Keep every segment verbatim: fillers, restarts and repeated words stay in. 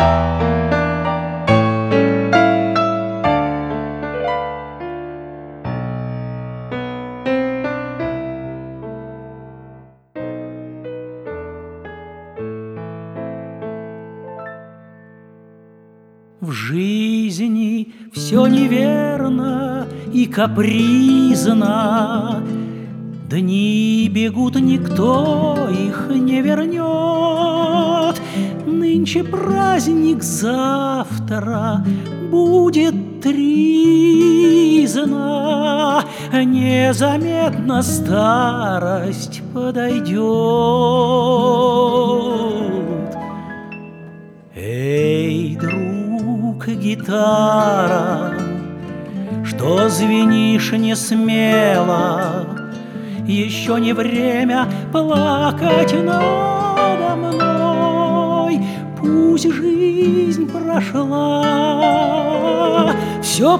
В жизни все неверно и капризно, дни бегут, никто их не вернет. Нынче праздник, завтра будет тризна, незаметно старость подойдет. Эй, друг, гитара, что звенишь не смело, еще не время плакать надо мной. Пусть жизнь прошла, все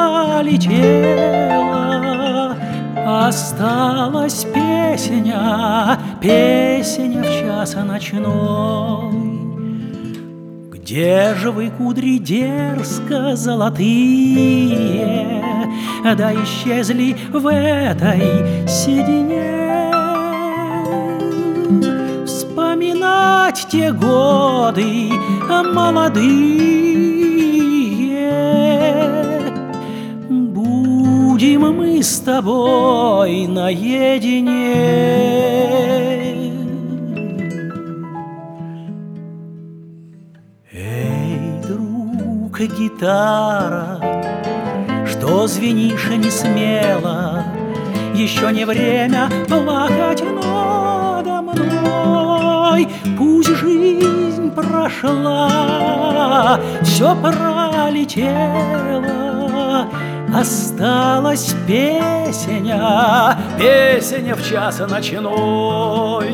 пролетело, осталась песня, песня в час ночной. Где же вы, кудри дерзко золотые, да исчезли в этой седине? Вспоминать те годы молодые будем мы с тобой наедине. Эй, друг, гитара, что звенишь не смело, еще не время плакать надо мной. Пусть жизнь прошла, все пролетело, осталась песня, песня в час ночной.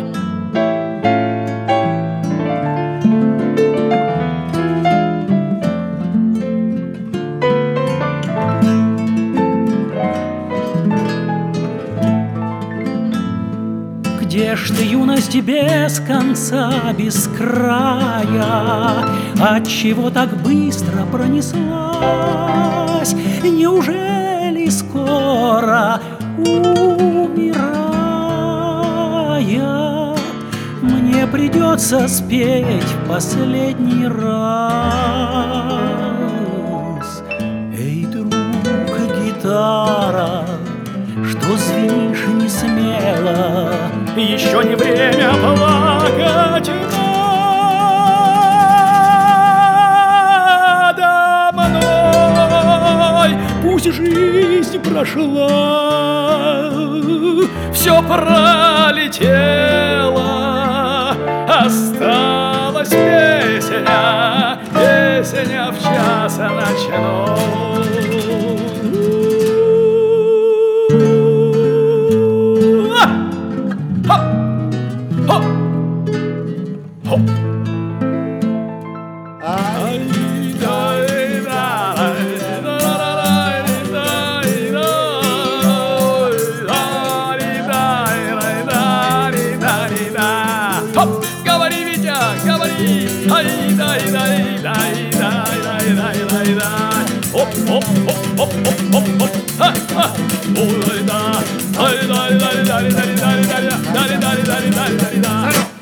Где ж ты, юность, без конца, без края? Отчего так быстро пронеслась? Неужели скоро, умирая, мне придется спеть в последний раз? Эй, друг, гитара, что звенишь не смело, еще не время плакать надо мной. Пусть жизнь прошла, все пролетело, осталась песня, песня в час ночной. Говори, Витя, говори, ай, дай, дай, дай, дай, дай, дай, дай, дай, оп, оп, оп, оп, оп, оп, оп, ха, ха, ой, да, дай, дай, дай, дай, дай, дай, дай, дай, дай, дай, дай, дай, дай.